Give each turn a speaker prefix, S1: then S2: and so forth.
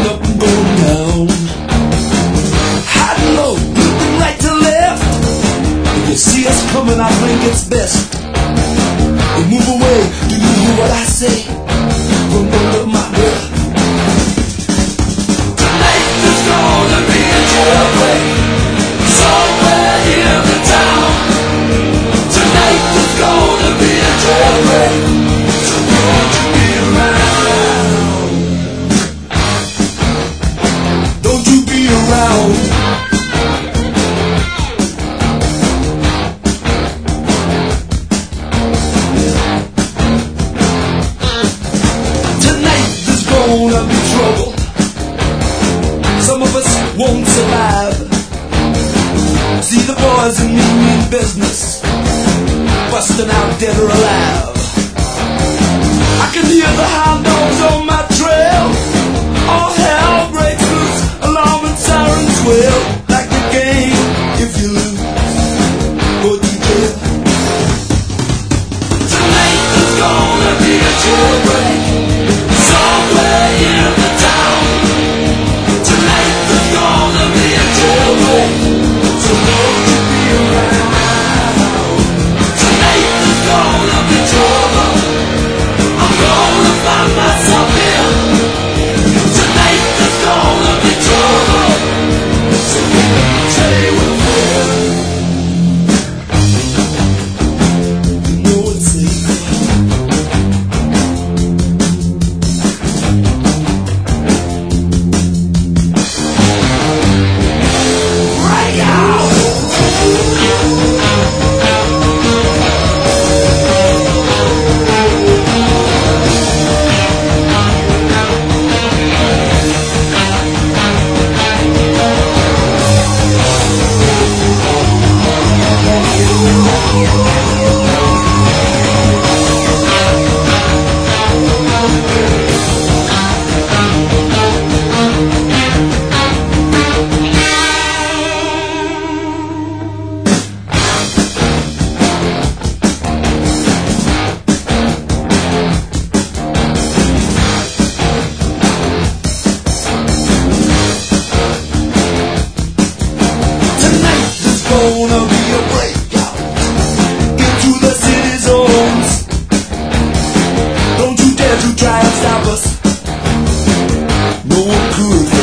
S1: up and going down. High and low, looking right to left. If you see us coming, I think it's best we move away. Do you hear what I say? From under my breath. Tonight there's gonna be a jailbreak somewhere in the town. Tonight there's gonna be a jailbreak, so won't you be around? Don't you be around? Tonight there's gonna be trouble. Some of us won't survive. See the boys in me mean business, busting out dead or alive. I can hear the hound dogs on my trail. All hell breaks loose, alarm and sirens wail. Like the game, if you lose, go to jail. Tonight there's gonna be a jailbreak somewhere in the town. Tonight there's gonna be a jailbreak, so won't you be around? Tonight there's gonna be trouble. I'm gonna find myself here. Tonight there's gonna be trouble, so let me stay with fear. You know it's safe. Right out. Tonight there's gonna be a breakout into the city zones. Don't you dare to try and stop us. No one could.